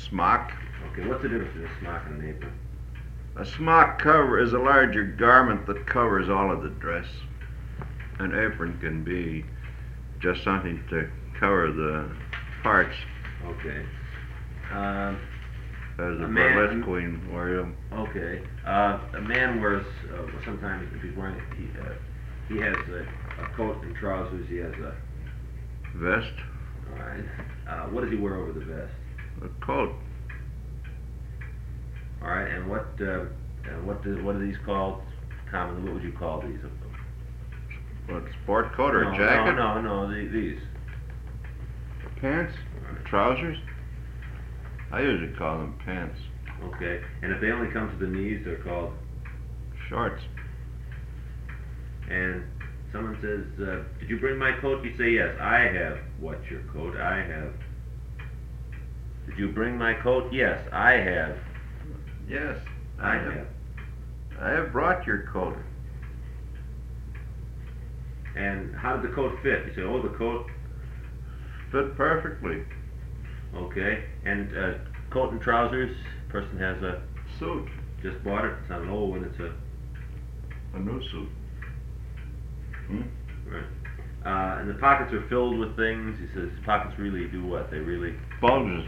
smock. Okay, what's the difference between a smock and an apron? A smock cover is a larger garment that covers all of the dress. An apron can be just something to cover the parts. Okay. As a man- burlesque queen wear them. Okay. A man wears sometimes if he's wearing he has a coat and trousers. He has a Vest, all right. What does he wear over the vest? a coat. All right. And what are these called commonly? What would you call these? What, sport coat or no, a jacket? No. These. Pants? Trousers? I usually call them pants. Okay. And if they only come to the knees, they're called. Shorts. And someone says, "Did you bring my coat?" You say, "Yes, I have." What's your coat? I have. Did you bring my coat? Yes, I have. Yes, I have. I have brought your coat. And how did the coat fit? You say, "Oh, the coat." Fit perfectly. Okay. And coat and trousers. Person has a Suit. just bought it. It's not an old one. It's A new suit. Hmm? right. And the pockets are filled with things. He says, "Pockets really do what? They really." Bulges.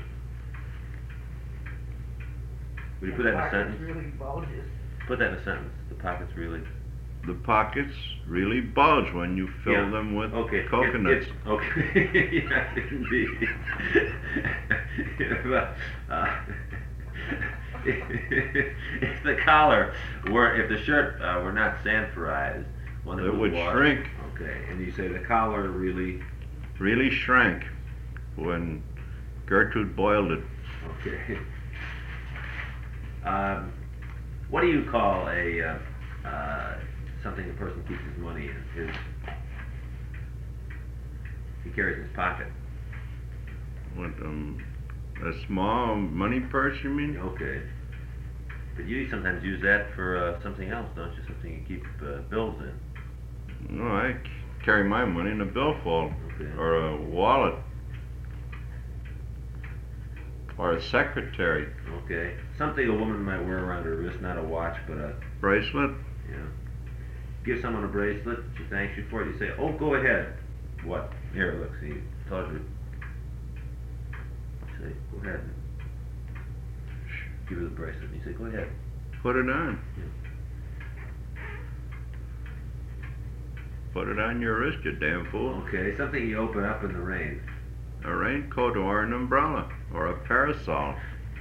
Would you put that in a Pockets sentence? really bulges. Put that in a sentence. The pockets really. The pockets really bulge when you fill Yeah. them with Okay. coconuts. Okay. Yes, indeed. If the collar were, if the shirt were not sanforized, when it It was would washed. shrink. Okay. And you say the collar really. Really shrank when Gertrude boiled it. Okay. What do you call a something a person keeps his money in? He carries in his pocket. What, a small money purse, you mean? Okay. But you sometimes use that for something else, don't you? Something you keep bills in. No, I carry my money in a billfold. Okay. Or a wallet. Or a secretary. Okay. Something a woman might wear around her wrist, not a watch, but a, Bracelet. you know. Give someone a bracelet, she thanks you for it, you say, "Oh, go ahead." What? Here, look, see, tells you. Say, "Go ahead." Give her the bracelet, and you say, "Go ahead." Put it on. Yeah. Put it on your wrist, you damn fool. Okay, something you open up in the rain. A raincoat or an umbrella. Or a parasol.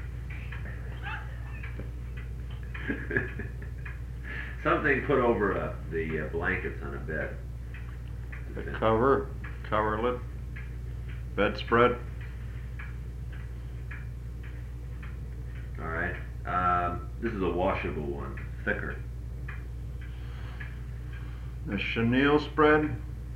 Something put over the blankets on a bed. A cover. Coverlet. Bedspread. All right. This is a washable one, thicker. A chenille spread.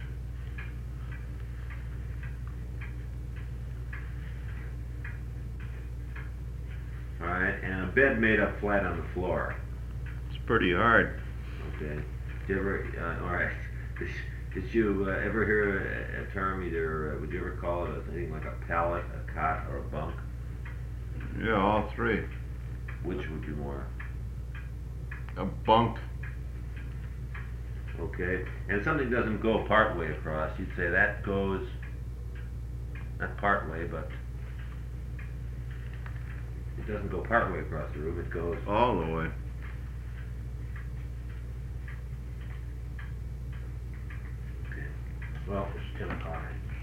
All right, and a bed made up flat on the floor. It's pretty hard. Okay. Did you ever? All right. Did you ever hear a term either? Would you ever call it anything like a pallet, a cot, or a bunk? Yeah, all three. Which would be more? A bunk. Okay. And if something doesn't go part way across, you'd say that goes not part way, but it doesn't go part way across the room. It goes. All the way. Okay. Well, it's 10 o'clock.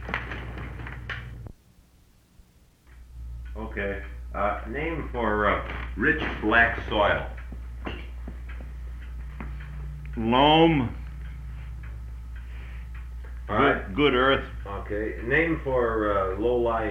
Okay. Name for rich black soil. Loam. All right. Good earth. Okay. Name for low-lying